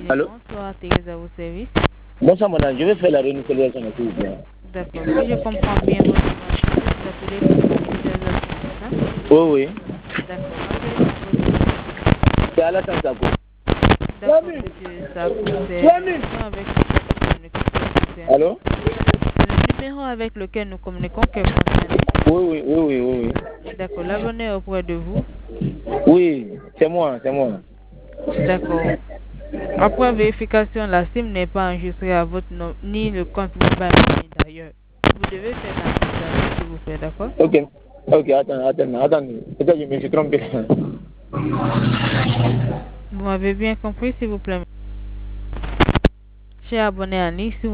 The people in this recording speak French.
Allô? Bonsoir, Thérèse à vos services. Bonsoir madame, je vais faire la réinitialisation s'il vous plaît. D'accord. Si je comprends bien votre demande, vous appelez pour la réservation, c'est ça? Oui, oui. D'accord. Rappelez-moi votre nom. C'est Alassane Sako. D'accord, monsieur Sakou, c'est le numéro avec lequel nous communiquons. Allô? C'est le numéro avec lequel nous communiquons que vous concernez. Oui, oui, oui, oui, oui. D'accord. L'abonné est auprès de vous. Oui, c'est moi, c'est moi. D'accord. Après vérification, la SIM n'est pas enregistrée à votre nom, ni le compte mobile d'ailleurs. Vous devez faire la réservation, s'il vous plaît, d'accord? Ok, ok, attends. Peut-être que je me suis trompé. Vous m'avez bien compris, s'il vous plaît. Cher abonné à Nice,